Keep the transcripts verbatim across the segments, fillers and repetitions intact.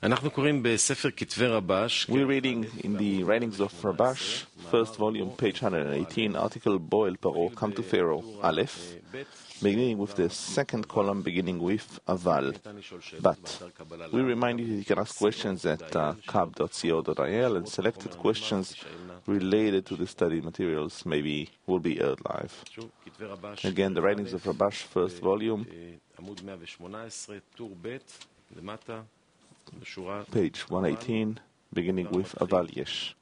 We're reading in the writings of Rabash, first volume, page one hundred eighteen, article Boel Paro, Come to Pharaoh, Aleph, beginning with the second column, beginning with Aval. But we remind you that you can ask questions at uh, kab dot co dot I L, and selected questions related to the study materials maybe will be aired live. Again, the writings of Rabash, first volume, page one eighteen, beginning with Aval Yesh.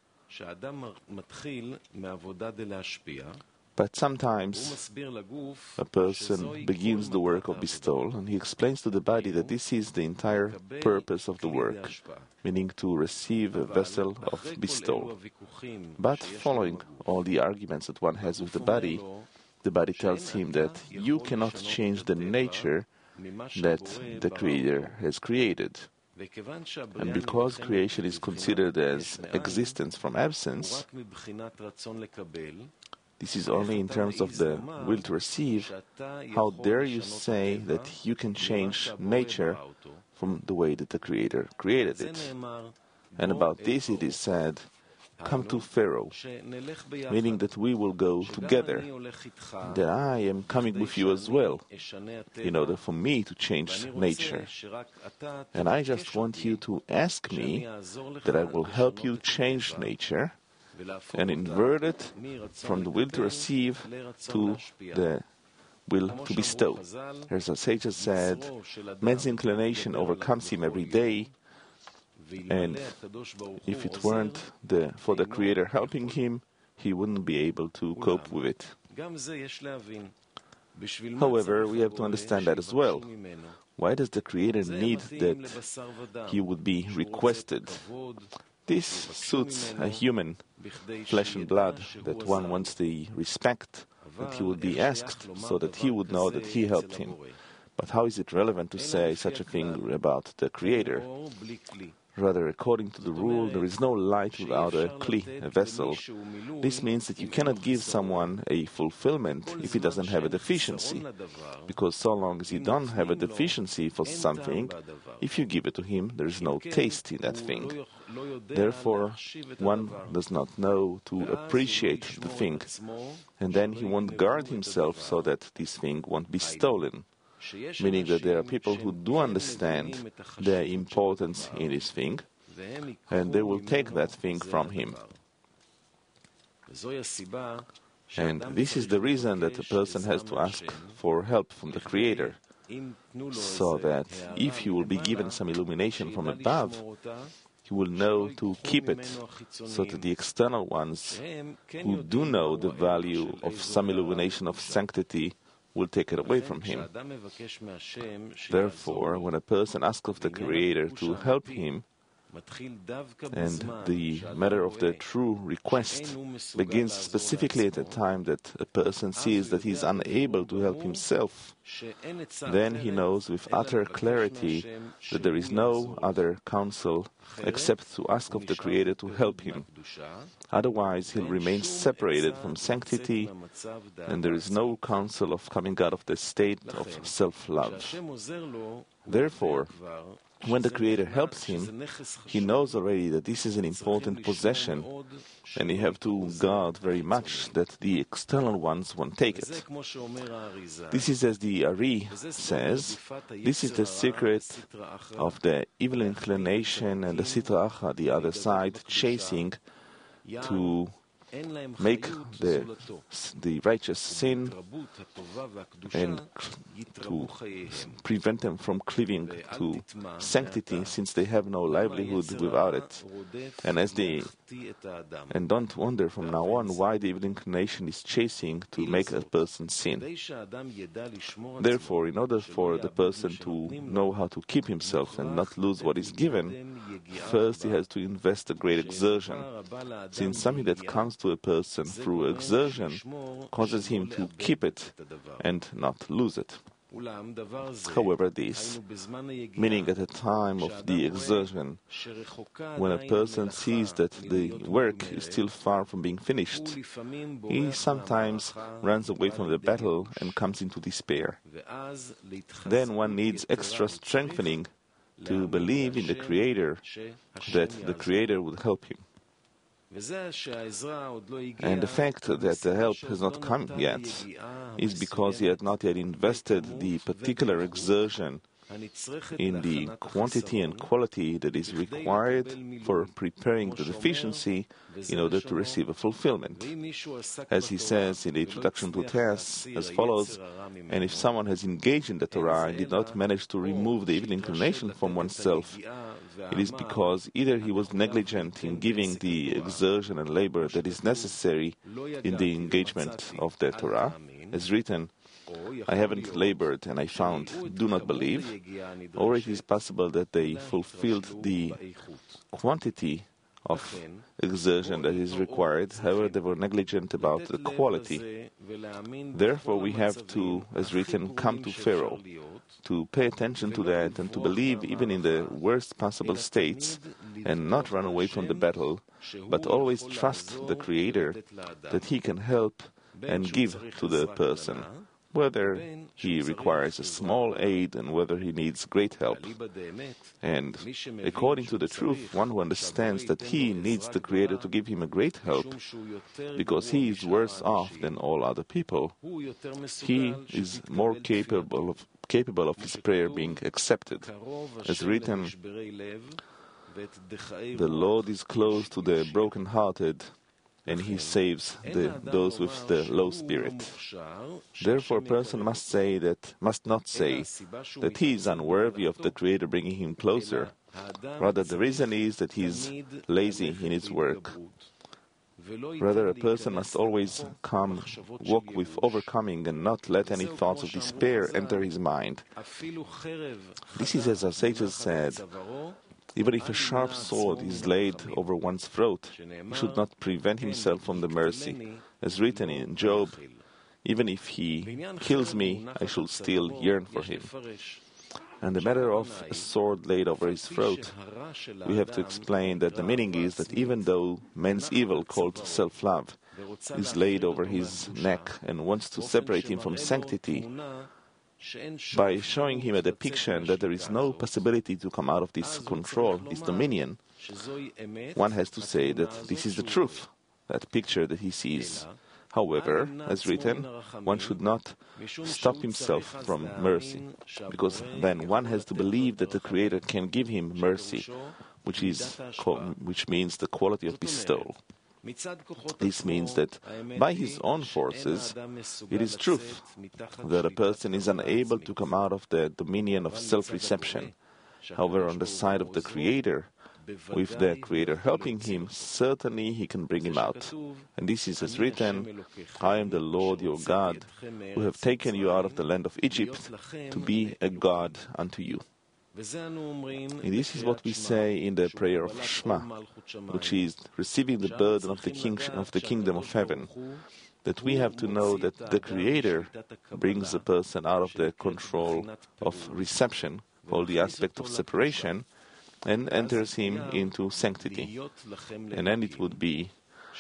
But sometimes a person begins the work of bestowal, and he explains to the body that this is the entire purpose of the work, meaning to receive a vessel of bestowal. But following all the arguments that one has with the body, the body tells him that you cannot change the nature that the Creator has created. And because creation is considered as existence from absence, this is only in terms of the will to receive, how dare you say that you can change nature from the way that the Creator created it? And about this it is said, come to Pharaoh, meaning that we will go together, that I am coming with you as well, in order for me to change nature. And I just want you to ask me that I will help you change nature and invert it from the will to receive to the will to bestow. As our sages said, man's inclination overcomes him every day, and if it weren't the, for the Creator helping him, he wouldn't be able to cope with it. However, we have to understand that as well. Why does the Creator need that he would be requested? This suits a human, flesh and blood, that one wants the respect, that he would be asked so that he would know that he helped him. But how is it relevant to say such a thing about the Creator? Rather, according to the rule, there is no light without a kli, a vessel. This means that you cannot give someone a fulfillment if he doesn't have a deficiency, because so long as you don't have a deficiency for something, if you give it to him, there is no taste in that thing. Therefore, one does not know to appreciate the thing, and then he won't guard himself so that this thing won't be stolen. Meaning that there are people who do understand the importance in this thing, and they will take that thing from him. And this is the reason that a person has to ask for help from the Creator, so that if he will be given some illumination from above, he will know to keep it, so that the external ones who do know the value of some illumination of sanctity will take it away from him. Therefore, when a person asks of the Creator to help him, and the matter of the true request begins specifically at the time that a person sees that he is unable to help himself, then he knows with utter clarity that there is no other counsel except to ask of the Creator to help him. Otherwise, he'll remain separated from sanctity, and there is no counsel of coming out of the state of self-love. Therefore, when the Creator helps him, he knows already that this is an important possession, and you have to guard very much that the external ones won't take it. This is as the Ari says, this is the secret of the evil inclination and the Sitra Achra, the other side, chasing to make the, the righteous sin and to prevent them from cleaving to sanctity, since they have no livelihood without it. And as they and don't wonder from now on why the evil inclination is chasing to make a person sin. Therefore, in order for the person to know how to keep himself and not lose what is given, first he has to invest a great exertion, since something that comes to a person through exertion causes him to keep it and not lose it. However, this, meaning at the time of the exertion, when a person sees that the work is still far from being finished, he sometimes runs away from the battle and comes into despair. Then one needs extra strengthening to believe in the Creator, that the Creator would help him. And the fact that the help has not come yet is because he had not yet invested the particular exertion in the quantity and quality that is required for preparing the deficiency in order to receive a fulfillment. As he says in the introduction to Tess, as follows, "And if someone has engaged in the Torah and did not manage to remove the evil inclination from oneself, it is because either he was negligent in giving the exertion and labor that is necessary in the engagement of the Torah, as written, I haven't labored and I found, do not believe, or it is possible that they fulfilled the quantity of exertion that is required, however they were negligent about the quality. Therefore we have to, as written, come to Pharaoh, to pay attention to that and to believe even in the worst possible states and not run away from the battle, but always trust the Creator that He can help and give to the person, whether he requires a small aid and whether he needs great help. And according to the truth, one who understands that he needs the Creator to give him a great help, because he is worse off than all other people, he is more capable of, capable of his prayer being accepted. As written, the Lord is close to the broken-hearted, and He saves the, those with the low spirit. Therefore, a person must say that must not say that he is unworthy of the Creator bringing him closer. Rather, the reason is that he is lazy in his work. Rather, a person must always come, walk with overcoming, and not let any thoughts of despair enter his mind. This is, as our sages said, even if a sharp sword is laid over one's throat, he should not prevent himself from the mercy. As written in Job, even if he kills me, I shall still yearn for him. And the matter of a sword laid over his throat, we have to explain that the meaning is that even though man's evil, called self-love, is laid over his neck and wants to separate him from sanctity, by showing him a depiction that there is no possibility to come out of this control, this dominion, one has to say that this is the truth, that picture that he sees. However, as written, one should not stop himself from mercy, because then one has to believe that the Creator can give him mercy, which is which means the quality of bestowal. This means that by his own forces, it is truth that a person is unable to come out of the dominion of self-reception. However, on the side of the Creator, with the Creator helping him, certainly he can bring him out. And this is as written, I am the Lord your God, who have taken you out of the land of Egypt to be a God unto you. And this is what we say in the prayer of Shema, which is receiving the burden of the, king, of the kingdom of heaven, that we have to know that the Creator brings a person out of the control of reception, called the aspect of separation, and enters him into sanctity. And then it would be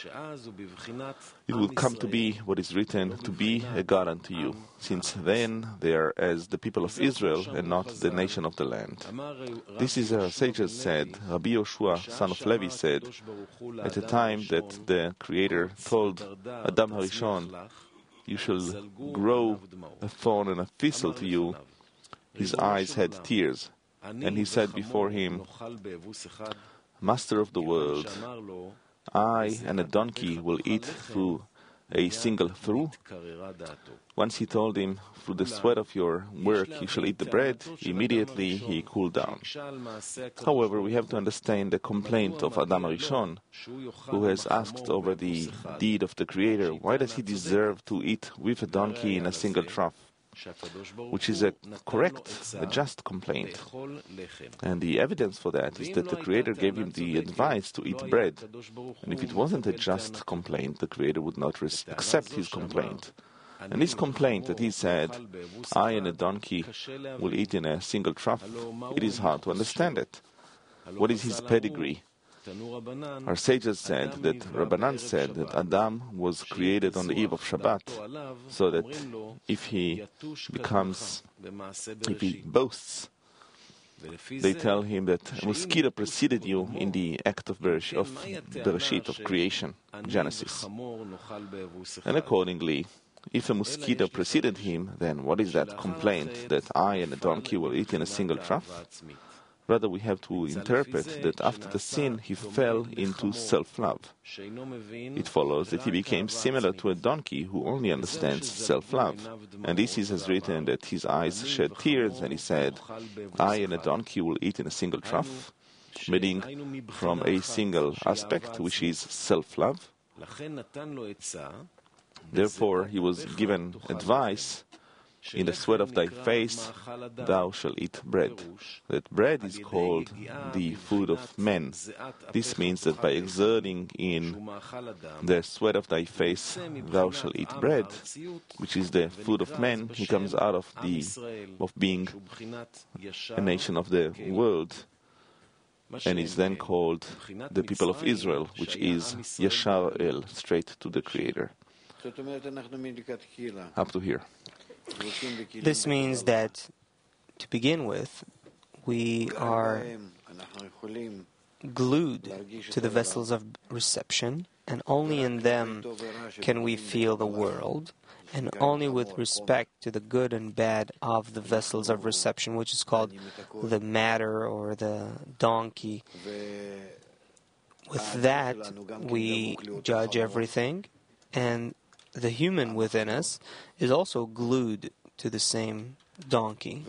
It will come to be what is written, to be a God unto you, since then they are as the people of Israel and not the nation of the land. This is, our sages said, Rabbi Yoshua, son of Levi, said, at the time that the Creator told Adam Harishon, you shall grow a thorn and a thistle to you, his eyes had tears. And he said before him, Master of the world, I and a donkey will eat through a single through. Once he told him, through the sweat of your work you shall eat the bread, immediately he cooled down. However, we have to understand the complaint of Adam Arishon, who has asked over the deed of the Creator, why does he deserve to eat with a donkey in a single trough? Which is a correct, a just complaint. And the evidence for that is that the Creator gave him the advice to eat bread. And if it wasn't a just complaint, the Creator would not res- accept his complaint. And this complaint that he said, I and a donkey will eat in a single trough, it is hard to understand it. What is his pedigree? Our sages said that Rabbanan said that Adam was created on the eve of Shabbat, so that if he becomes, if he boasts They tell him that a mosquito preceded you in the act of Bereshit, of, Bereshit, of creation, Genesis. And accordingly, if a mosquito preceded him, then what is that complaint that I and a donkey will eat in a single trough? Rather, we have to interpret that after the sin, he fell into self-love. It follows that he became similar to a donkey who only understands self-love. And this is as written that his eyes shed tears, and he said, I and a donkey will eat in a single trough, meaning from a single aspect, which is self-love. Therefore, he was given advice, in the sweat of thy face thou shalt eat bread. That bread is called the food of men. This means that by exerting in the sweat of thy face thou shalt eat bread, which is the food of men, he comes out of the of being a nation of the world, and is then called the people of Israel, which is Yashar El, straight to the Creator. Up to here. This means that, to begin with, we are glued to the vessels of reception, and only in them can we feel the world, and only with respect to the good and bad of the vessels of reception, which is called the matter or the donkey. With that, we judge everything, and the human within us is also glued to the same donkey.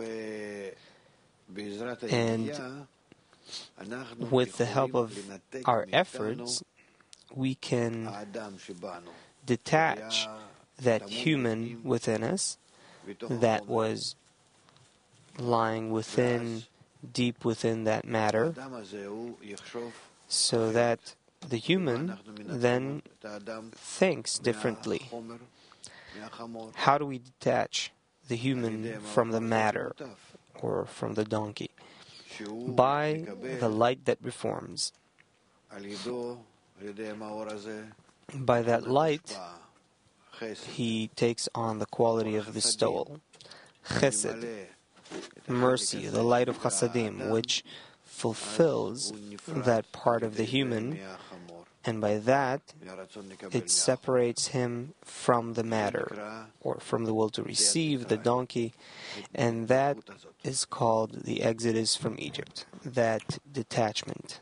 And with the help of our efforts, we can detach that human within us that was lying within, deep within that matter, so that the human then thinks differently. How do we detach the human from the matter or from the donkey? By the light that reforms. By that light, he takes on the quality of bestowal. Chesed, mercy, the light of Chasadim, which fulfills that part of the human, and by that it separates him from the matter, or from the will to receive the donkey, and that is called the exodus from Egypt, that detachment.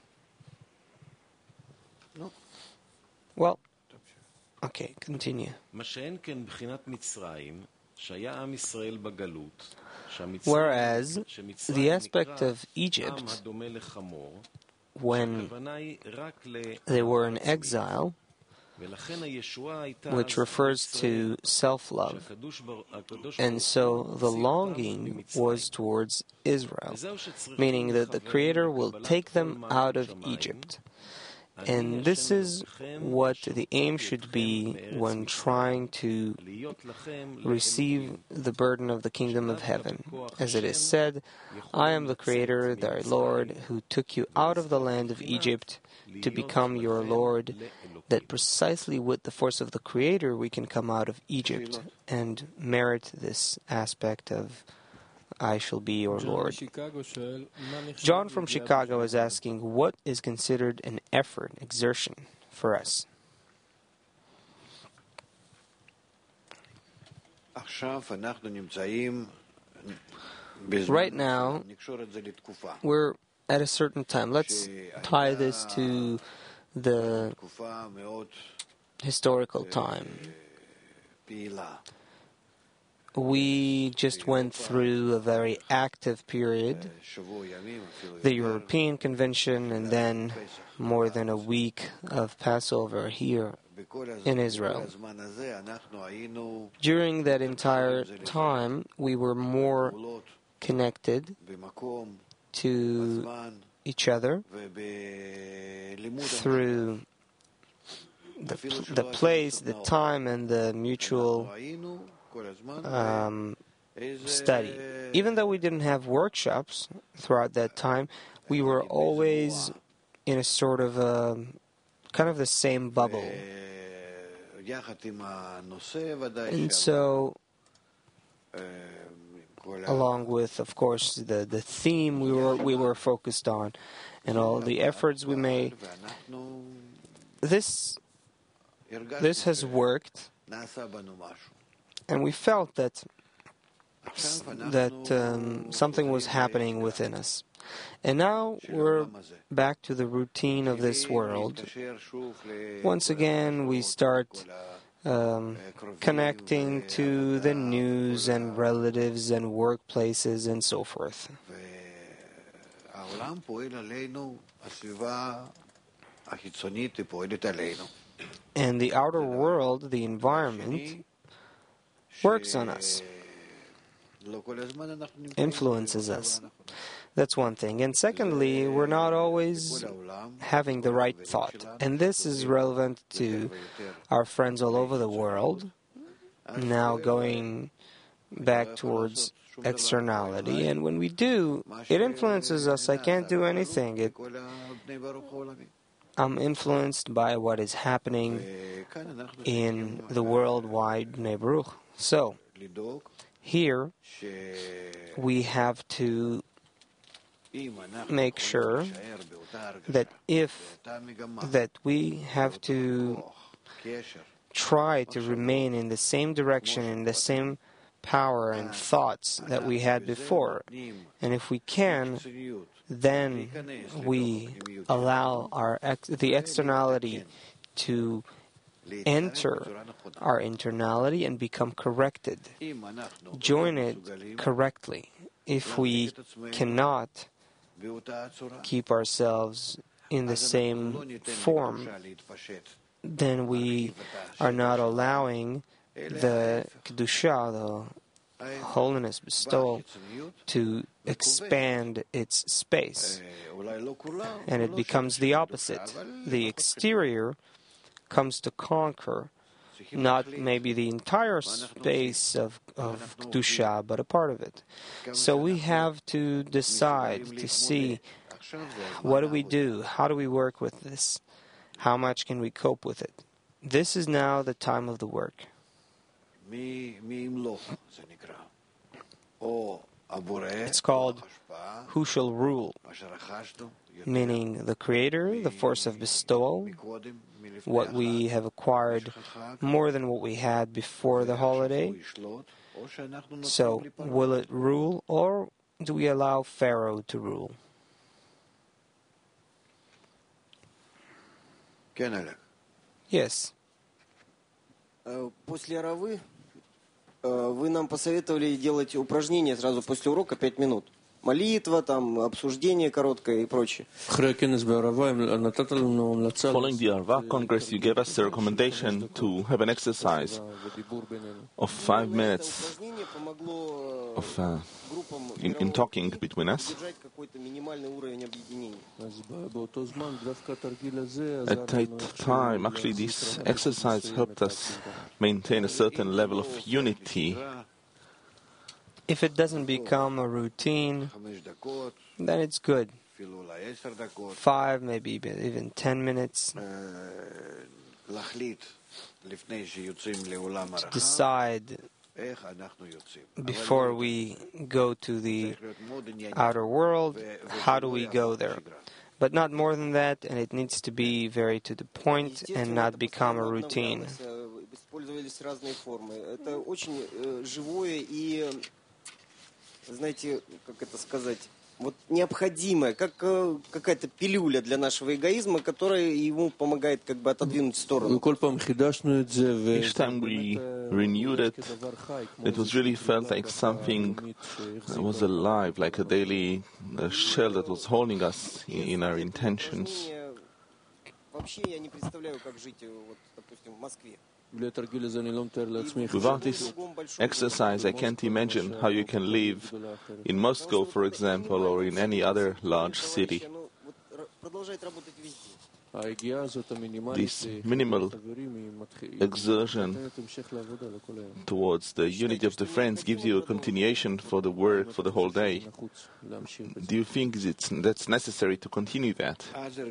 Well, okay, continue. Whereas the aspect of Egypt, when they were in exile, which refers to self-love, and so the longing was towards Israel, meaning that the Creator will take them out of Egypt. And this is what the aim should be when trying to receive the burden of the kingdom of heaven. As it is said, I am the Creator, thy Lord, who took you out of the land of Egypt to become your Lord, that precisely with the force of the Creator we can come out of Egypt and merit this aspect of I shall be your Lord. John from Chicago is asking, what is considered an effort, exertion, for us? Right now, we're at a certain time. Let's tie this to the historical time. We just went through a very active period, the European Convention, and then more than a week of Passover here in Israel. During that entire time, we were more connected to each other through the, the place, the time, and the mutual Um, study. Even though we didn't have workshops throughout that time, we were always in a sort of a, kind of the same bubble. And so, along with, of course, the, the theme we were we were focused on, and all the efforts we made. This this has worked, and we felt that that um, something was happening within us. And now we're back to the routine of this world. Once again, we start um, connecting to the news and relatives and workplaces and so forth. And the outer world, the environment, works on us, influences us. That's one thing. And secondly, we're not always having the right thought. And this is relevant to our friends all over the world, now going back towards externality. And when we do, it influences us. I can't do anything. It, I'm influenced by what is happening in the worldwide Bnei Baruch. So, here, we have to make sure that if that we have to try to remain in the same direction, in the same power and thoughts that we had before. And if we can, then we allow our ex- the externality to enter our internality and become corrected. Join it correctly. If we cannot keep ourselves in the same form, then we are not allowing the Kedusha, the holiness bestowal, to expand its space. And it becomes the opposite. The exterior comes to conquer not maybe the entire space of, of Kedusha, but a part of it. So we have to decide to see, what do we do? How do we work with this? How much can we cope with it? This is now the time of the work. It's called Who Shall Rule, meaning the Creator, the force of bestowal, what we have acquired more than what we had before the holiday. So, will it rule, or do we allow Pharaoh to rule? Yes. После Равы вы нам посоветовали делать упражнения сразу после урока пять минут. Молитва, там, обсуждение короткое и прочее. Following the Arva Congress, you gave us a recommendation to have an exercise of five minutes of uh, in, in talking between us. At that time, actually, this exercise helped us maintain a certain level of unity. If it doesn't become a routine, then it's good. Five, maybe even ten minutes. To decide before we go to the outer world, how do we go there? But not more than that, and it needs to be very to the point and not become a routine. Знаете, как это сказать, вот необходимая, как какая-то пилюля для нашего эгоизма, которая ему помогает как бы отодвинуть в сторону. Each time we renewed it, it was really felt like something that was alive, like a daily uh, shell that was holding us in, in our intentions. Вообще я не представляю, как жить, вот, допустим, в Москве. Without this exercise, I can't imagine how you can live in Moscow, for example, or in any other large city. This minimal exertion towards the unity of the friends gives you a continuation for the work for the whole day. Do you think it's, that's necessary to continue that?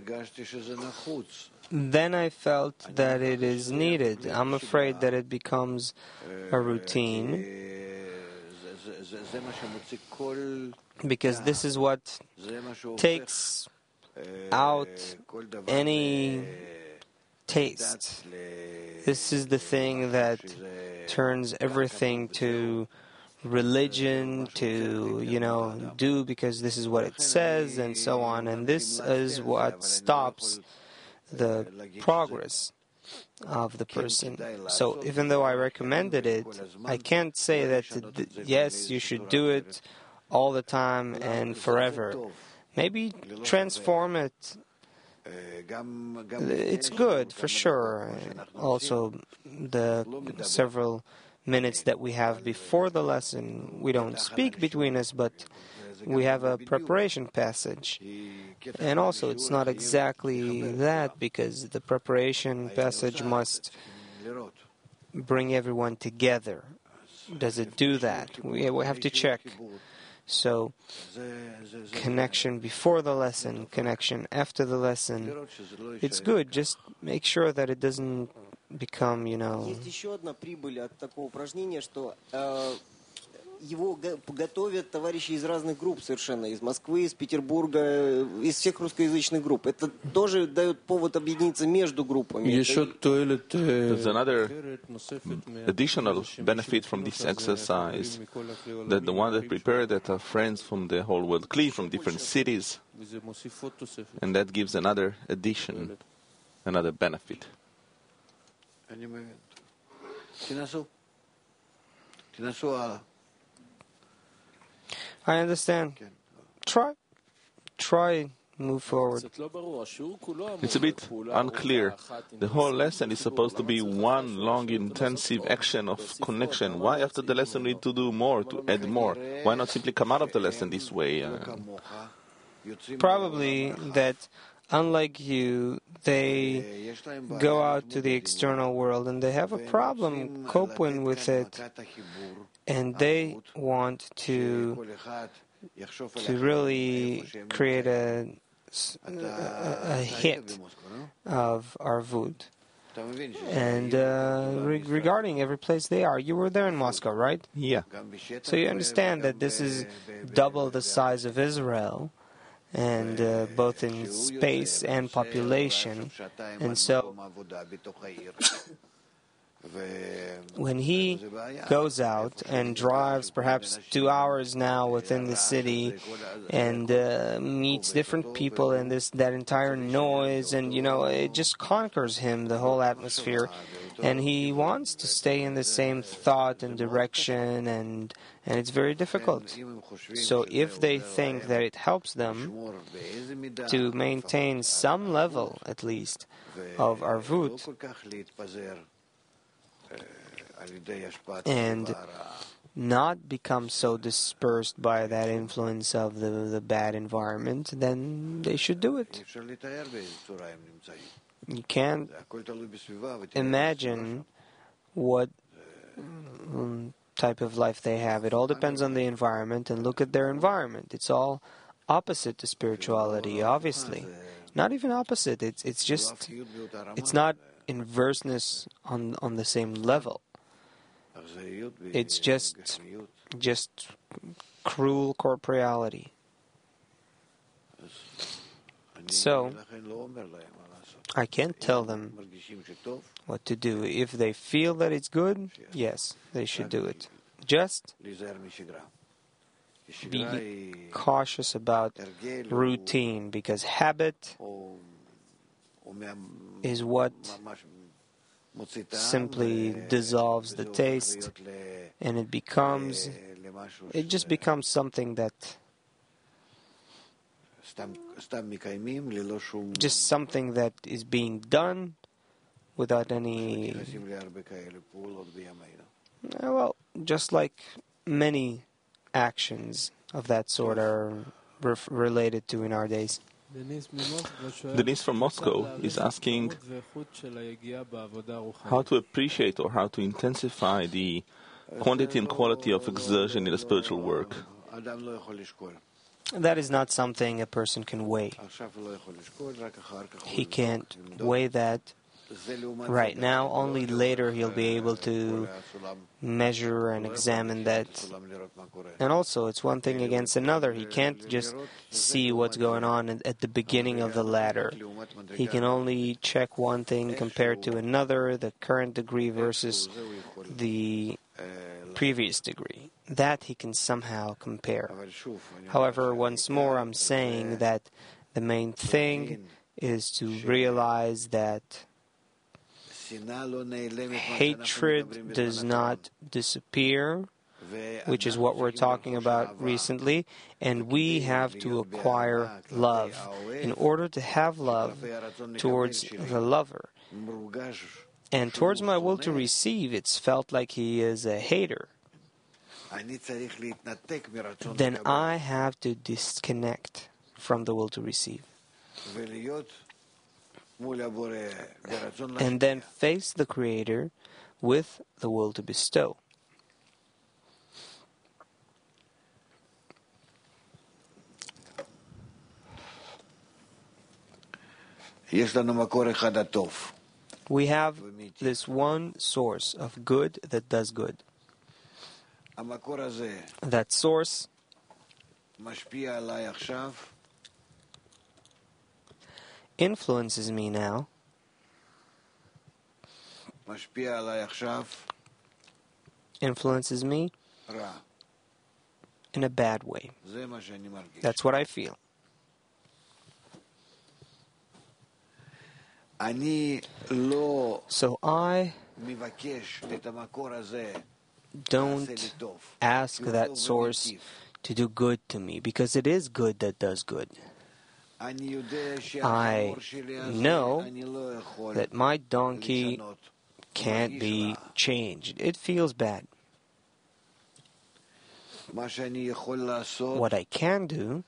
Then I felt that it is needed. I'm afraid that it becomes a routine. because this is what takes out any taste. This is the thing that turns everything to religion, to, you know, do because this is what it says, and so on. And this is what stops the progress of the person. So even though I recommended it, I can't say that, th- yes, you should do it all the time and forever. Maybe transform it. It's good, for sure. Also, the several minutes that we have before the lesson, we don't speak between us, but we have a preparation passage. And also, it's not exactly that, because the preparation passage must bring everyone together. Does it do that? We, we have to check. So, connection before the lesson, connection after the lesson, it's good. Just make sure that it doesn't become, you know... Есть еще одна прибыль от такого упражнения, что э, его готовят товарищи из разных групп совершенно, из Москвы, из Петербурга, из всех русскоязычных групп. Это тоже дает повод объединиться между группами. There's another additional benefit from this exercise, that the one that prepared that are friends from the whole world, clear from different cities, and that gives another addition, another benefit. I understand. Try. Try. Move forward. It's a bit unclear. The whole lesson is supposed to be one long, intensive action of connection. Why after the lesson we need to do more, to add more? Why not simply come out of the lesson this way? Uh, Probably that, unlike you, they go out to the external world and they have a problem coping with it, and they want to to really create a, a, a hit of Arvut. And uh, re- regarding every place they are, you were there in Moscow, right? Yeah. So you understand that this is double the size of Israel, and uh, both in space and population. And so when he goes out and drives perhaps two hours now within the city and uh, meets different people and this that entire noise, and you know, it just conquers him, the whole atmosphere, and he wants to stay in the same thought and direction, and and it's very difficult. So if they think that it helps them to maintain some level at least of Arvut, and not become so dispersed by that influence of the, the bad environment, then they should do it. You can't imagine what um, type of life they have. It all depends on the environment, and look at their environment. It's all opposite to spirituality, obviously. Not even opposite. It's it's just, it's not inverseness on on the same level. It's just just cruel corporeality. So I can't tell them what to do. If they feel that it's good, yes, they should do it. Just be cautious about routine, because habit is what simply dissolves the taste, and it becomes, it just becomes something that, just something that is being done without any, well, just like many actions of that sort are ref- related to in our days. Denise from Moscow is asking how to appreciate or how to intensify the quantity and quality of exertion in the spiritual work. That is not something a person can weigh. He can't weigh that right now. Only later he'll be able to measure and examine that. And also, it's one thing against another. He can't just see what's going on at the beginning of the ladder. He can only check one thing compared to another, the current degree versus the previous degree. That he can somehow compare. However, once more, I'm saying that the main thing is to realize that hatred does not disappear, which is what we're talking about recently, and we have to acquire love. In order to have love towards the lover, and towards my will to receive, it's felt like he is a hater, then I have to disconnect from the will to receive. And then face the Creator with the will to bestow. We have this one source of good that does good. That source influences me now. Influences me in a bad way. That's what I feel. So I don't ask that source to do good to me, because it is good that does good. I know that my donkey can't be changed. It feels bad. What I can do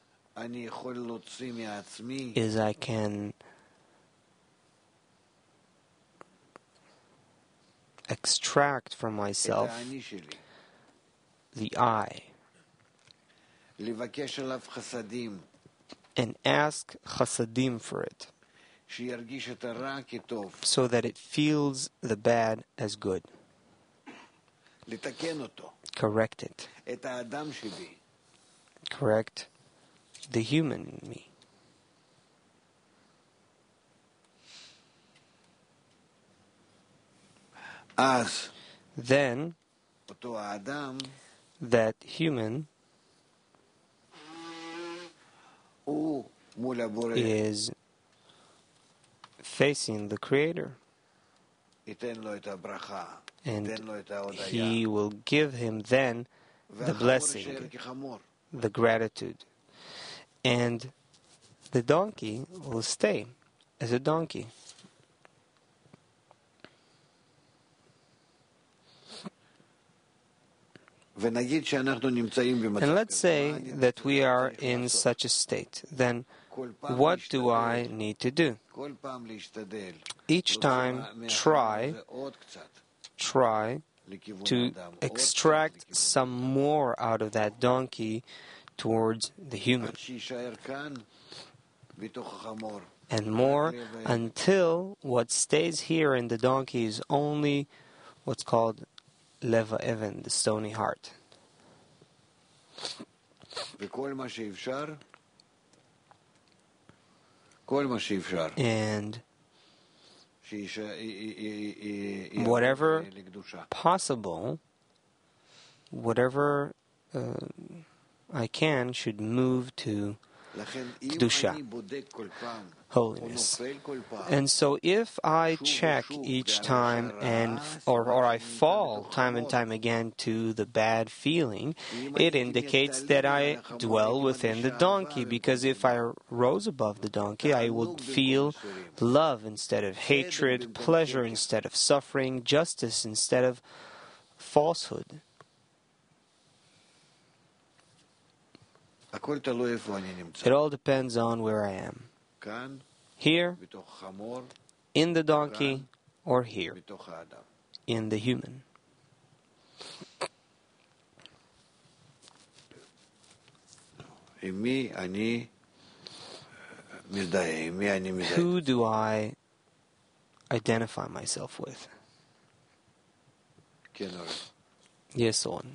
is I can extract from myself the I and ask chasadim for it, so that it feels the bad as good. Correct it. Correct the human in me. Then that human is facing the Creator, and he will give him then the blessing, the gratitude, and the donkey will stay as a donkey. And let's say that we are in such a state. Then what do I need to do? Each time try, try to extract some more out of that donkey towards the human. And more until what stays here in the donkey is only what's called Leva Even, the stony heart. And whatever possible, whatever uh, I can, should move to Kedusha, holiness. And so if I check each time and or, or I fall time and time again to the bad feeling, it indicates that I dwell within the donkey, because if I rose above the donkey, I would feel love instead of hatred, pleasure instead of suffering, justice instead of falsehood. It all depends on where I am. Here, in the donkey, or here, in the human. Who do I identify myself with. Yes, on.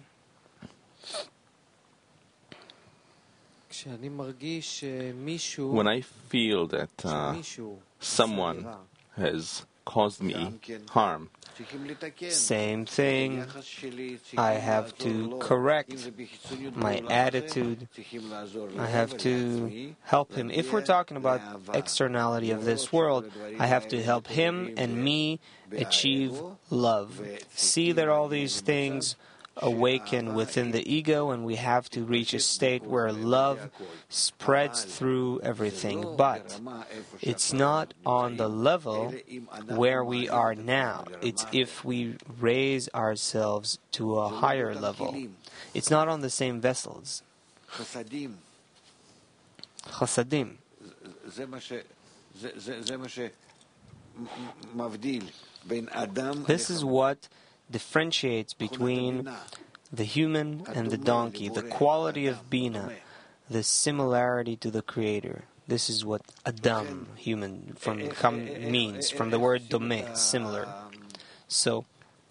When I feel that uh, someone has caused me harm, same thing, I have to correct my attitude. I have to help him. If we're talking about externality of this world, I have to help him and me achieve love. See that all these things awaken within the ego, and we have to reach a state where love spreads through everything. But it's not on the level where we are now. It's if we raise ourselves to a higher level. It's not on the same vessels. Chasadim. This is what differentiates between the human and the donkey, the quality of Bina, the similarity to the Creator. This is what Adam, human, from come, means, from the word domeh, similar. So,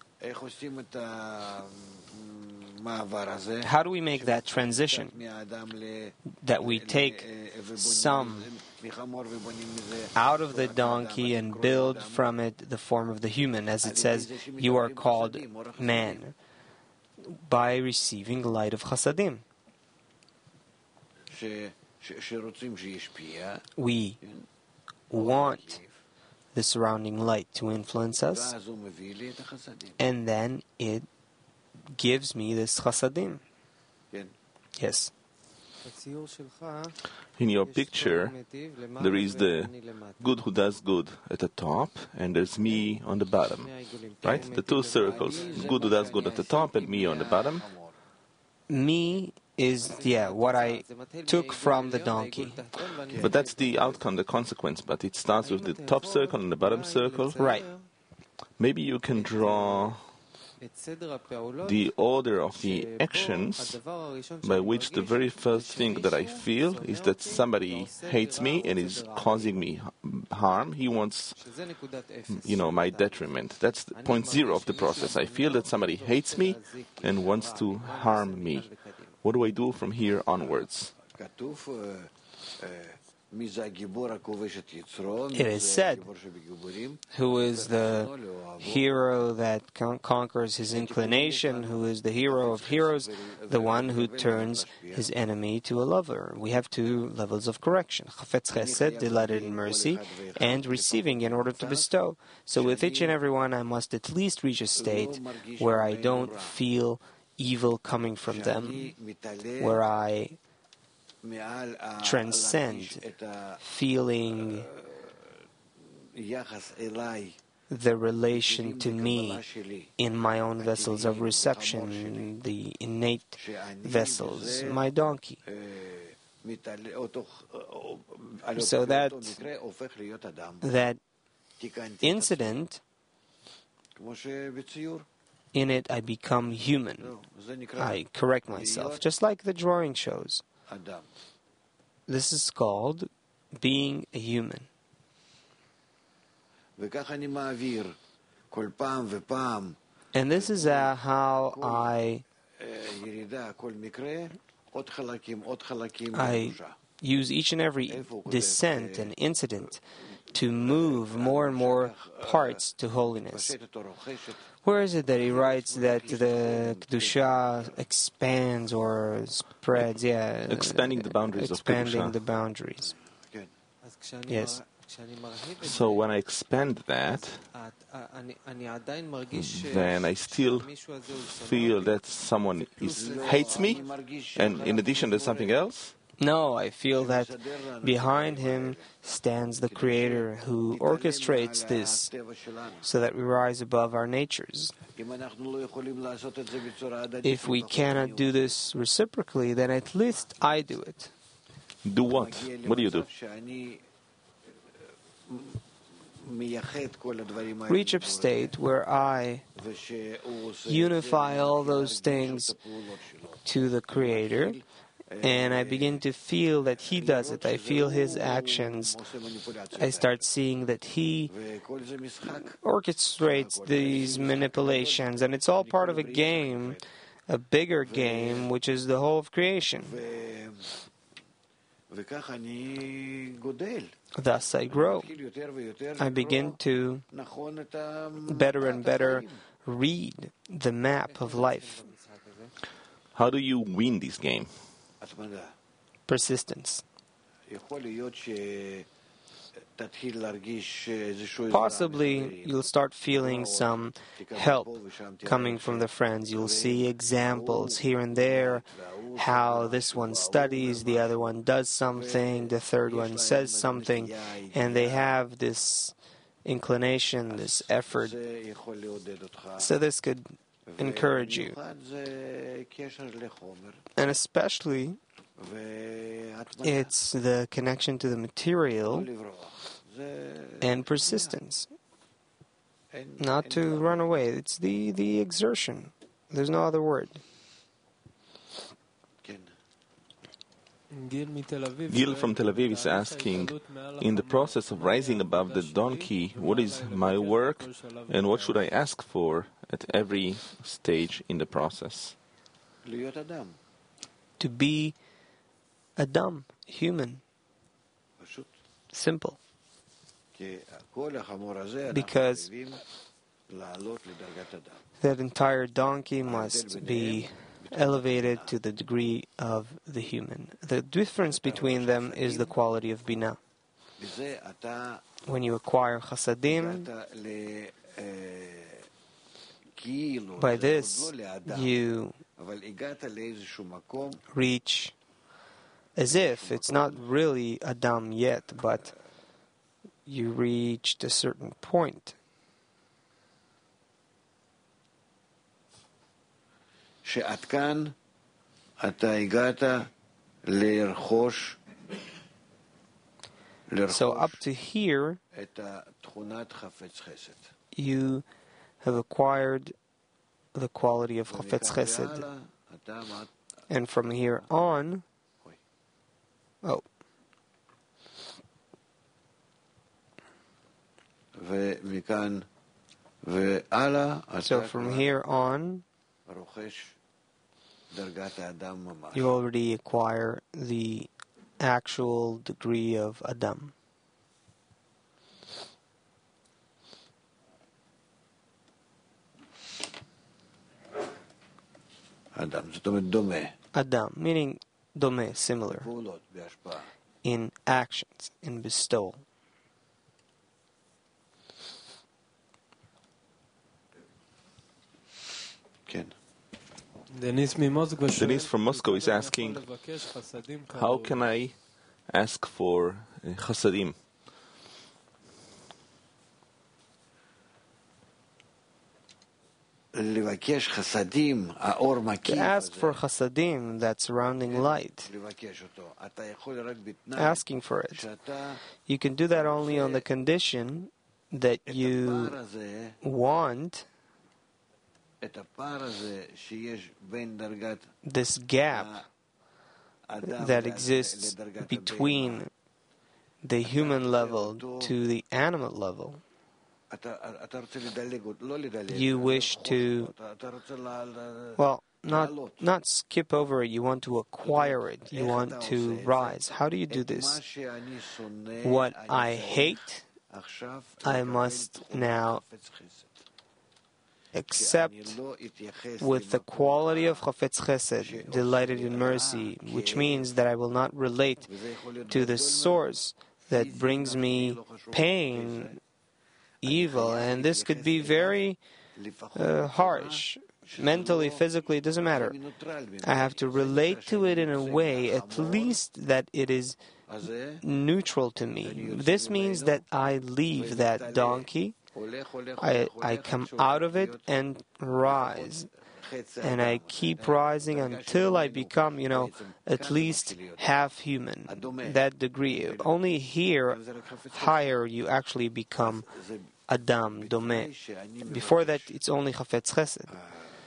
how do we make that transition? That we take some out of the donkey and build from it the form of the human. As it says, you are called man, by receiving the light of Chasadim. We want the surrounding light to influence us, and then it gives me this Chasadim. Yes. In your picture, there is the good who does good at the top, and there's me on the bottom. Right? The two circles. Good who does good at the top, and me on the bottom. Me is, yeah, what I took from the donkey. But that's the outcome, the consequence. But it starts with the top circle and the bottom circle. Right. Maybe you can draw the order of the actions by which the very first thing that I feel is that somebody hates me and is causing me harm. He wants, you know, my detriment. That's the point zero of the process. I feel that somebody hates me and wants to harm me. What do I do from here onwards? It is said, who is the hero that con- conquers his inclination, who is the hero of heroes, the one who turns his enemy to a lover. We have two levels of correction, Chafetz Chesed, delighted in mercy, and receiving in order to bestow. So with each and every one, I must at least reach a state where I don't feel evil coming from them, where I transcend feeling the relation to me in my own vessels of reception, the innate vessels, my donkey. So that that incident, in it I become human. I correct myself, just like the drawing shows. This is called being a human. And this is uh, how I I use each and every descent and incident to move more and more parts to holiness. Where is it that he writes that the Kedusha expands or spreads? Yeah, expanding the boundaries expanding of Kedusha. the boundaries. Yes. So when I expand that, then I still feel that someone is, hates me, and in addition there's something else? No, I feel that behind him stands the Creator who orchestrates this so that we rise above our natures. If we cannot do this reciprocally, then at least I do it. Do what? What do you do? Reach a state where I unify all those things to the Creator, And I begin to feel that he does it. I feel his actions. I start seeing that he orchestrates these manipulations. And it's all part of a game, a bigger game, which is the whole of creation. Thus I grow. I begin to better and better read the map of life. How do you win this game? Persistence. Possibly you'll start feeling some help coming from the friends. You'll see examples here and there, how this one studies, the other one does something, the third one says something, and they have this inclination, this effort. So this could encourage you. And especially, it's the connection to the material and persistence. Not to run away. It's the, the exertion. There's no other word. Gil from Tel Aviv is asking, in the process of rising above the donkey, what is my work and what should I ask for at every stage in the process? To be Adam, human. Simple. Because that entire donkey must be elevated to the degree of the human. The difference between them is the quality of Binah. When you acquire Chasadim, by this you reach as if it's not really Adam yet, but you reached a certain point. שעד כאן אתה הגעת לרכוש So up to here, את תכונת חפץ חסד. You have acquired the quality of Chafetz Chesed. And from here on, oh. ומכאן והלאה, So from here on, רוכש דרגת האדם ממש. you already acquire the actual degree of Adam. אדם, זאת אומרת דומה. Adam, meaning dome, similar, פעולות, בהשפעה. in actions, in bestowal. כן. Denise from Moscow is asking, how can I ask for uh, chasadim? לבקש חסדים, האור To מקיף. ask for chasadim, that surrounding light, לבקש אותו. אתה יכול רק בתנאי asking for it. שאתה You can do that only on the condition that את you הפער הזה, want את הפער הזה שיש בין דרגת this gap האדם that לד- exists לדרגת between the human level to the animal level. אתה, אתה רוצה לדלג, לא לדלג. You אתה wish לחוש to, אותו, אתה רוצה ל- ל- well, not לעלות. not skip over it. You want to acquire it. You איך want אתה to עושה את זה? rise. How do you do את מה this? שאני שונא, What אני I צריך hate, עכשיו I לקבל must תכונת now חפץ חסד. accept שאני לא אתייחס with the למקום quality of רע, Chafetz Chesed, delighted in mercy, which means that I will not relate וזה יכול להיות to the גדול source that brings me pain, evil, and this could be very לפחות uh, harsh. Mentally, physically, it doesn't matter. I have to relate to it in a way, at least that it is הזה, neutral to me. This means that I leave that donkey, הולך, הולך, I, הולך, I הולך, come עד out of שהופך it להיות and rise. חצי And אדם. I keep rising until I become, you know, at least half human. That degree. Only here, higher, you actually become זה Adam, Domeh. שאני Before that, it's only Chafetz Chesed.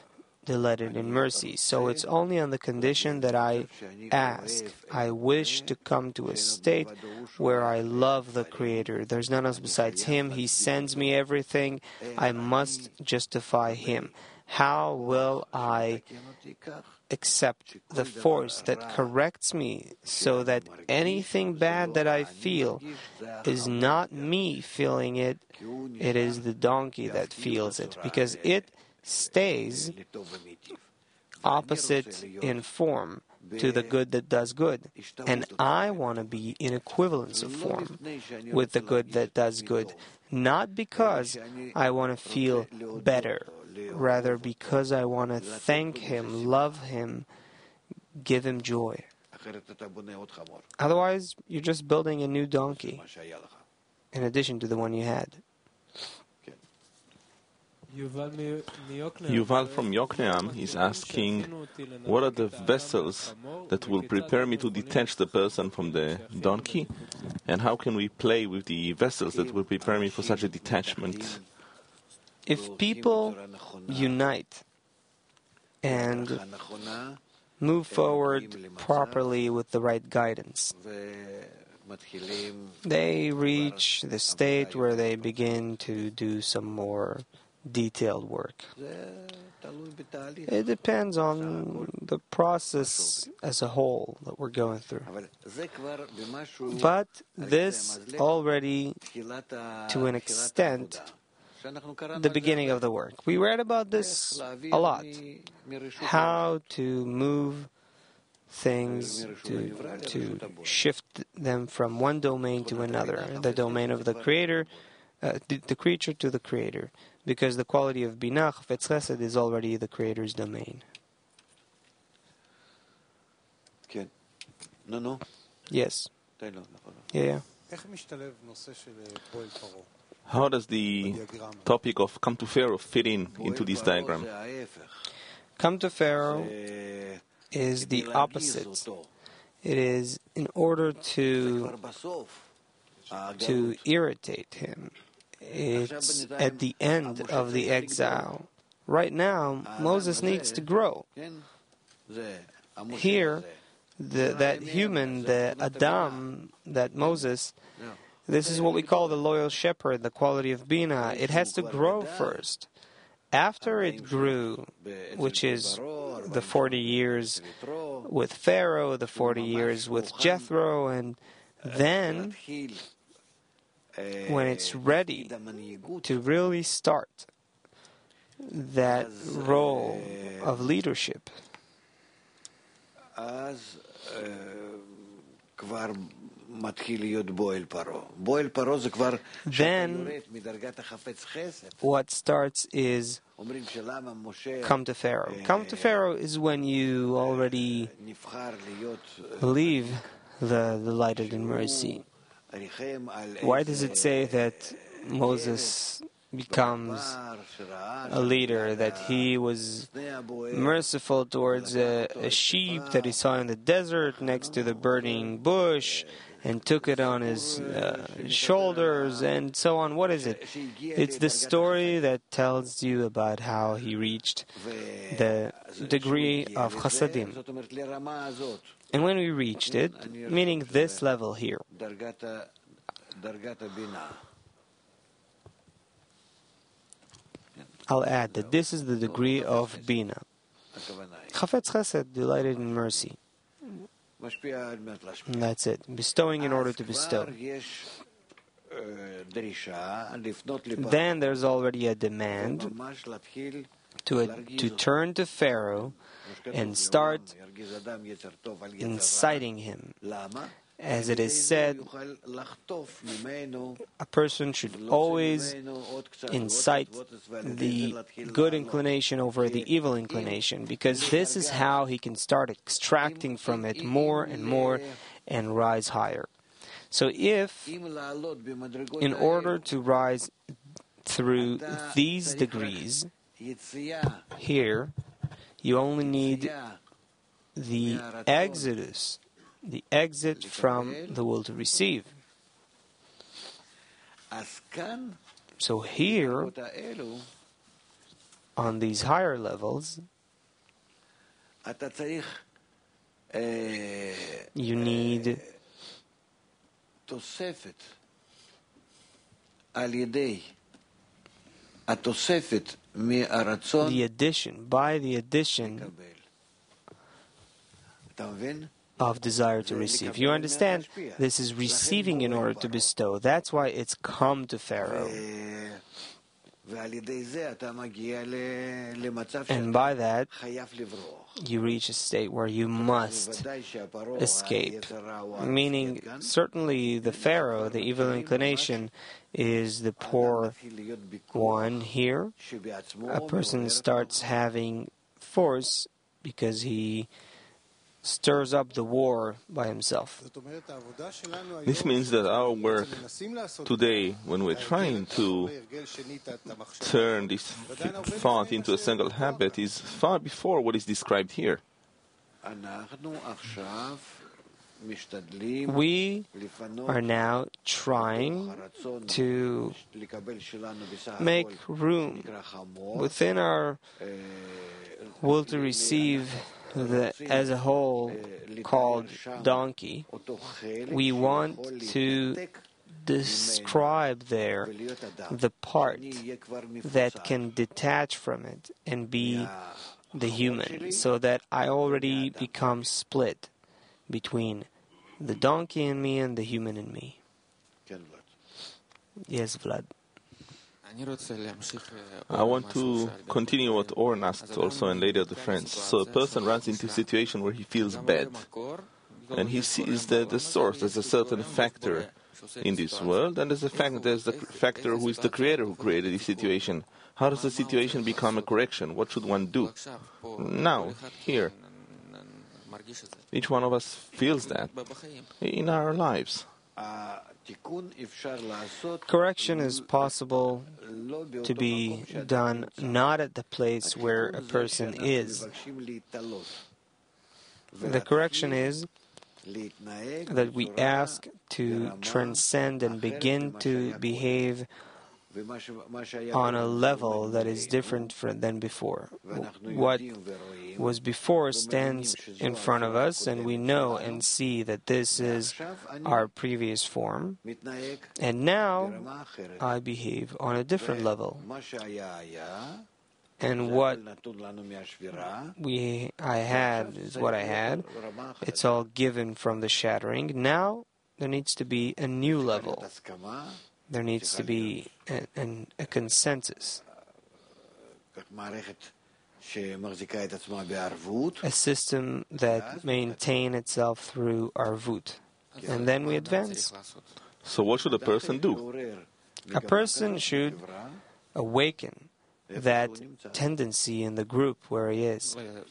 delighted in mercy. So it's only on the condition that I ask. I wish to come to a state where I love the Creator. There's none else besides Him. He sends me everything. I must justify Him. How will I accept the force that corrects me so that anything bad that I feel is not me feeling it, it is the donkey that feels it, because it stays opposite in form to the good that does good. And I want to be in equivalence of form with the good that does good, not because I want to feel better, rather because I want to thank Him, love Him, give Him joy. Otherwise, you're just building a new donkey in addition to the one you had. Yuval from Yokneam is asking, what are the vessels that will prepare me to detach the person from the donkey? And how can we play with the vessels that will prepare me for such a detachment? If people unite and move forward properly with the right guidance, they reach the state where they begin to do some more detailed work. It depends on the process as a whole that we're going through. But this already, to an extent, the beginning of the work. We read about this a lot. How to move things, to, to shift them from one domain to another, the domain of the creator, uh, the, the creature to the creator, because the quality of Binah, Chafetz Chesed, is already the creator's domain. Yes. Yeah, yeah. How does the topic of come to Pharaoh fit in into this diagram? Come to Pharaoh is the opposite. It is in order to to irritate him. It's at the end of the exile. Right now, Moses needs to grow. Here, the, that human, the Adam, that Moses, this is what we call the loyal shepherd, the quality of Bina. It has to grow first. After it grew, which is the forty years with Pharaoh, the forty years with Jethro, and then when it's ready to really start that role of leadership, then what starts is come to Pharaoh. Come to Pharaoh is when you already leave the delighted in mercy. Why does it say that Moses becomes a leader, that he was merciful towards a, a sheep that he saw in the desert next to the burning bush and took it on his uh, shoulders and so on? What is it? It's the story that tells you about how he reached the degree of chasadim. And when we reached it, meaning this level here, I'll add that this is the degree of Bina. Chafetz Chesed, delighted in mercy. And that's it. Bestowing in order to bestow. Then there's already a demand to, a, to turn to Pharaoh and start inciting him. As it is said, a person should always incite the good inclination over the evil inclination, because this is how he can start extracting from it more and more and rise higher. So if, in order to rise through these degrees, here, you only need the exodus, the exit from the will to receive. So here, on these higher levels, You need תוספת על ידי התוספת מהרצון the addition, by the addition אתה מבין? of desire to receive. You understand? This is receiving in order to bestow. That's why it's come to Pharaoh. And by that, you reach a state where you must escape. Meaning, certainly the Pharaoh, the evil inclination, is the poor one here. A person starts having force because he stirs up the war by himself. This means that our work today, when we're trying to turn this thought into a single habit, is far before what is described here. We are now trying to make room within our will to receive the, as a whole, called donkey. We want to describe there the part that can detach from it and be the human, so that I already become split between the donkey in me and the human in me. Yes, Vlad. I want to continue what Oren asked also and later the friends. So a person runs into a situation where he feels bad and he sees that the source, there's a certain factor in this world, and there's a fact there's the factor who is the creator who created the situation. How does the situation become a correction? What should one do? Now, here, each one of us feels that in our lives. Correction is possible to be done not at the place where a person is. The correction is that we ask to transcend and begin to behave on a level that is different than before. What was before stands in front of us, and we know and see that this is our previous form, and now I behave on a different level. And what we I had is what I had. It's all given from the shattering. Now there needs to be a new level. There needs to be a, an, a consensus, a system that maintains itself through arvut, and then we advance. So what should a person do? A person should awaken that tendency in the group where he is.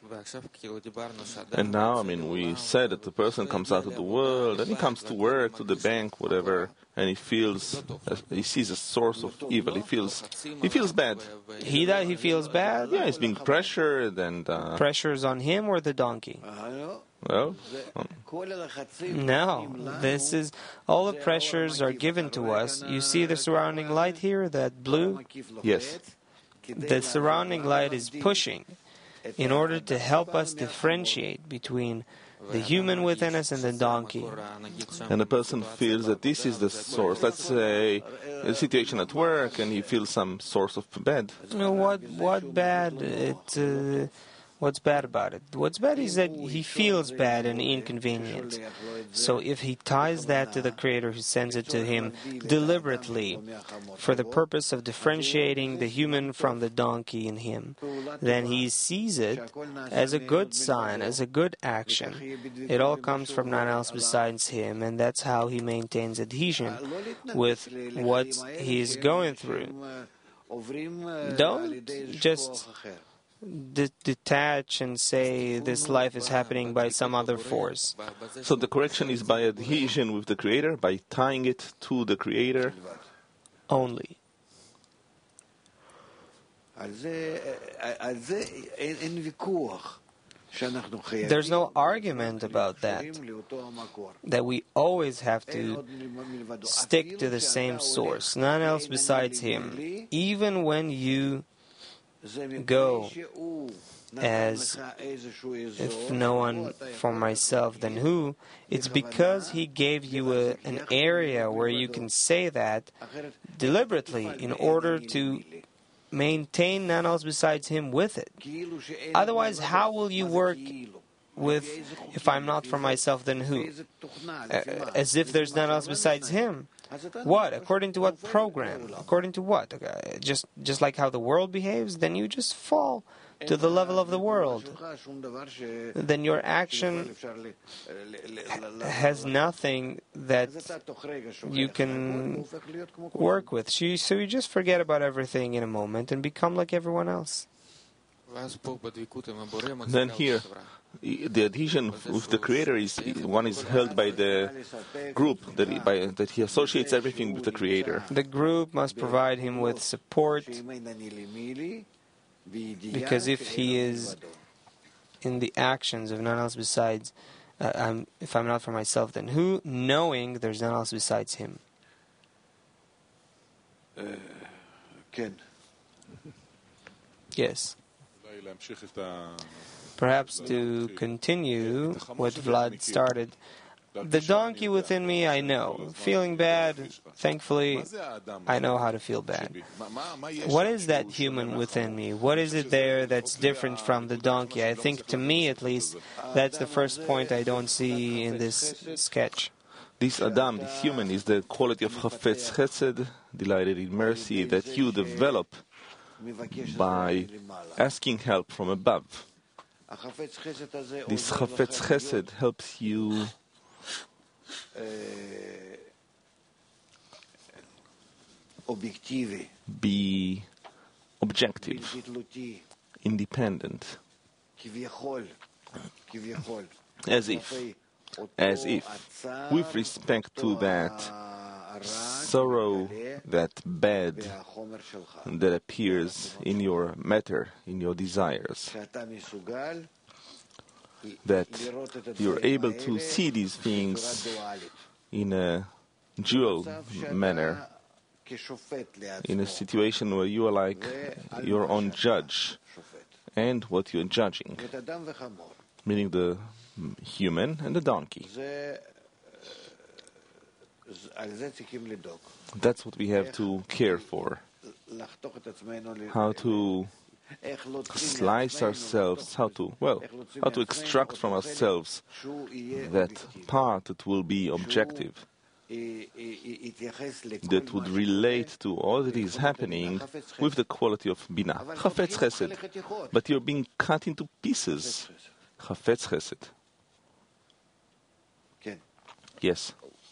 And now, I mean, we said that the person comes out of the world, and he comes to work, to the bank, whatever, and he feels, he sees a source of evil. He feels, he feels bad. He that he feels bad. Yeah, he's being pressured, and uh, Pressure's on him or the donkey. well, um, No, this is all the pressures are given to us. You see the surrounding light here, that blue. yes. The surrounding light is pushing in order to help us differentiate between the human within us and the donkey. And the person feels that this is the source. Let's say a situation at work, and he feels some source of bad. You know, what what bad? It uh, what's bad about it? What's bad is that he feels bad and inconvenient. So if he ties that to the Creator who sends it to him deliberately for the purpose of differentiating the human from the donkey in him, then he sees it as a good sign, as a good action. It all comes from none else besides him, and that's how he maintains adhesion with what he's going through. Don't just De- detach and say this life is happening by some other force. So the correction is by adhesion with the Creator, by tying it to the Creator Only. There's no argument about that, that we always have to stick to the same source, none else besides Him. Even when you go as if no one for myself, then who? It's because he gave you a, an area where you can say that deliberately in order to maintain none else besides him with it. Otherwise, how will you work with, if I'm not for myself, then who? Uh, as if there's none else besides him. What? According to what program? According to what? Uh, just, just like how the world behaves? Then you just fall to the level of the world. Then your action has nothing that you can work with. So you, so you just forget about everything in a moment and become like everyone else. Then here, the adhesion with the Creator is one is held by the group that he, by, that he associates everything with the Creator. The group must provide him with support, because if he is in the actions of none else besides, uh, I'm, if I'm not for myself, then who? Knowing there's none else besides him. Uh, Yes. Perhaps to continue what Vlad started, the donkey within me, I know. Feeling bad, thankfully, I know how to feel bad. What is that human within me? What is it there that's different from the donkey? I think, to me at least, that's the first point I don't see in this sketch. This Adam, this human, is the quality of Chafetz Chesed, delighted in mercy, that you develop by asking help from above. This Chafetz Chesed helps you be objective, independent, as if, as if, with respect to that sorrow, that bad that appears in your matter, in your desires, that you're able to see these things in a dual manner, in a situation where you are like your own judge and what you're judging, meaning the human and the donkey. That's what we have to care for. How to slice ourselves, how to, well, how to extract from ourselves that part that will be objective, that would relate to all that is happening with the quality of Bina. Chafetz Chesed. But you're being cut into pieces. Chafetz Chesed. Yes.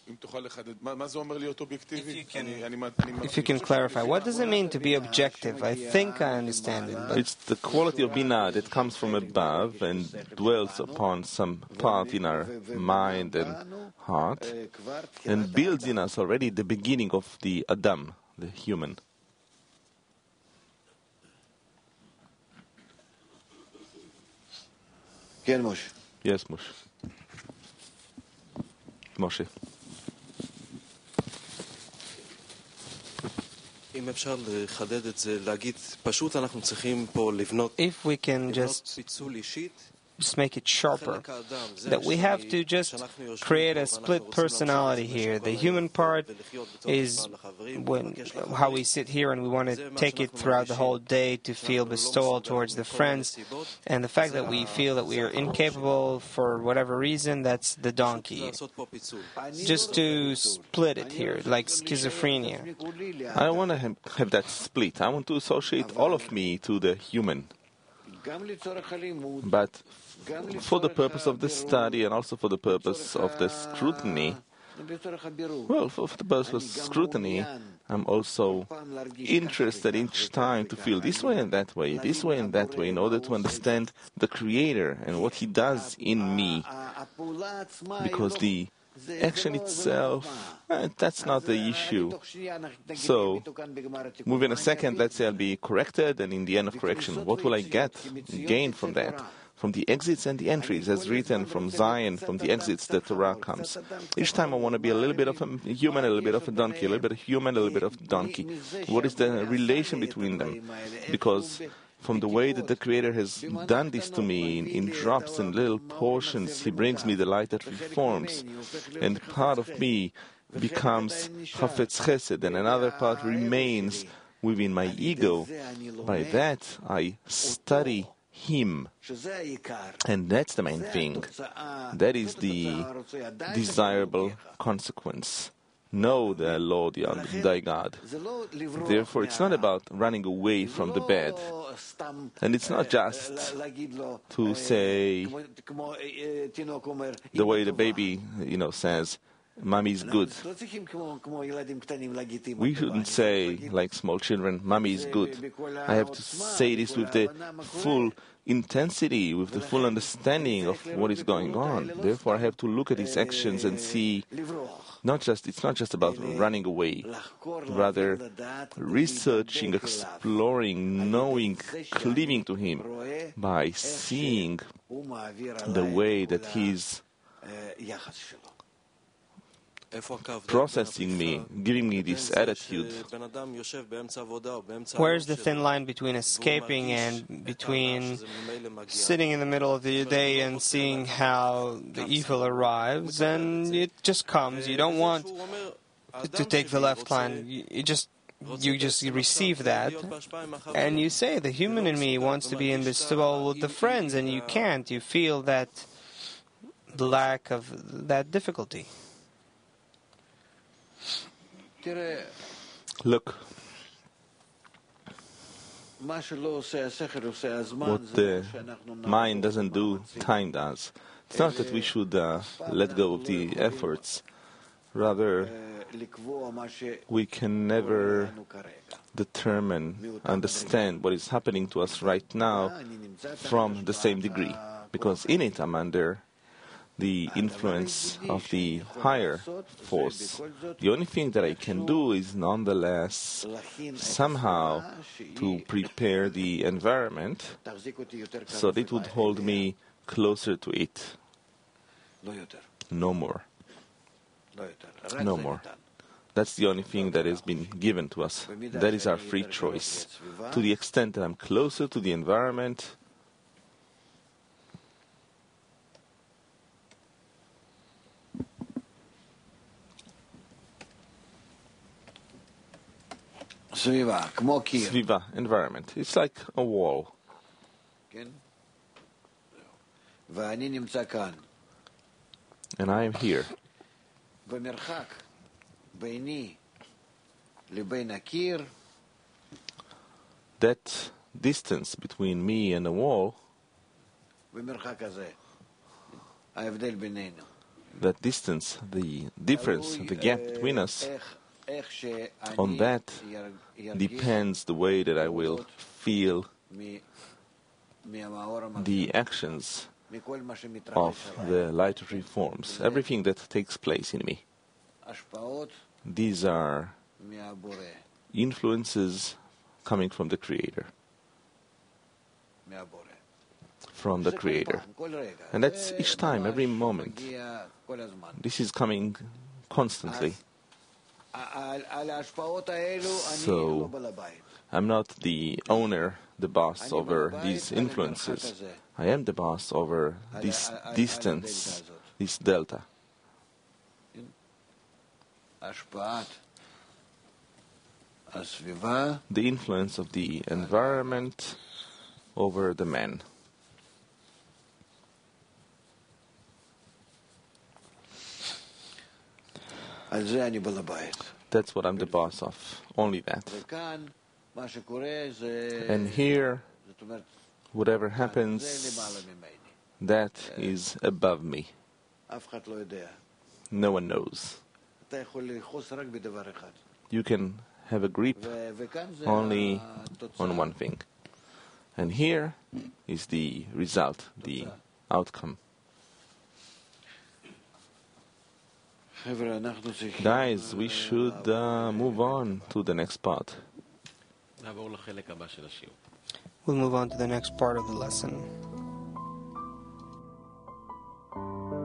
If you can clarify, what does it mean to be objective? I think I understand it. But it's the quality of Bina that comes from above and dwells upon some part in our mind and heart and builds in us already the beginning of the Adam, the human. Yes, Moshe. Moshe. If we can just just make it sharper, that we have to just create a split personality here. The human part is when how we sit here and we want to take it throughout the whole day to feel bestowal towards the friends, and the fact that we feel that we are incapable for whatever reason, that's the donkey. Just to split it here, like schizophrenia. I don't want to have, have that split. I want to associate all of me to the human. But for the purpose of the study and also for the purpose of the scrutiny, well, for the purpose of scrutiny, I'm also interested each time to feel this way and that way, this way and that way, in order to understand the Creator and what He does in me. Because the action itself, eh, that's not the issue. So, within a second, let's say I'll be corrected, and in the end of correction, what will I get, gain from that? From the exits and the entries, as written from Zion, from the exits, the Torah comes. Each time I want to be a little bit of a human, a little bit of a donkey, a little bit of human, a little bit of donkey. What is the relation between them? Because from the way that the Creator has done this to me in, in drops and little portions. He brings me the light that reforms, and part of me becomes Chafetz Chesed, and another part remains within my ego. By that, I study Him, and that's the main thing. That is the desirable consequence. Know the Lord thy God. Therefore, it's not about running away from the bad. And it's not just to say, the way the baby, you know, says, Mommy is good. We shouldn't say, like small children, Mommy is good. I have to say this with the full intensity, with the full understanding of what is going on. Therefore, I have to look at his actions and see, not just it's not just about running away, rather researching, exploring, knowing, cleaving to him by seeing the way that he's processing me, giving me this attitude. Where's the thin line between escaping and between sitting in the middle of the day and seeing how the evil arrives, and it just comes. You don't want to take the left line. You just you just receive that, and you say, the human in me wants to be in this well with the friends, and you can't. You feel that lack of that difficulty. Look, what the mind doesn't do, time does. It's not that we should uh, let go of the efforts. Rather, we can never determine, understand what is happening to us right now from the same degree. Because in it, I'm under the influence of the higher force. The only thing that I can do is nonetheless somehow to prepare the environment so that it would hold me closer to it. No more. No more. That's the only thing that has been given to us. That is our free choice. To the extent that I'm closer to the environment, Sviva, environment. It's like a wall. And I am here. That distance between me and the wall, that distance, the difference, the gap between us, on that depends the way that I will feel the actions of the lighter forms, everything that takes place in me. These are influences coming from the Creator. From the Creator. And that's each time, every moment. This is coming constantly. So, I'm not the owner, the boss over these influences. I am the boss over this distance, this delta. The influence of the environment over the man. That's what I'm the boss of, only that. And here, whatever happens, that is above me. No one knows. You can have a grip only on one thing. And here is the result, the outcome. Guys, we should uh, move on to the next part. We'll move on to the next part of the lesson.